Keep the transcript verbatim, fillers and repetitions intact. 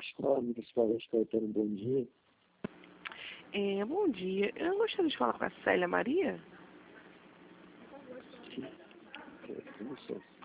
Escola Municipal de Caetano, bom dia. É, bom dia. Eu gostaria de falar com a Célia Maria. Sim, com licença.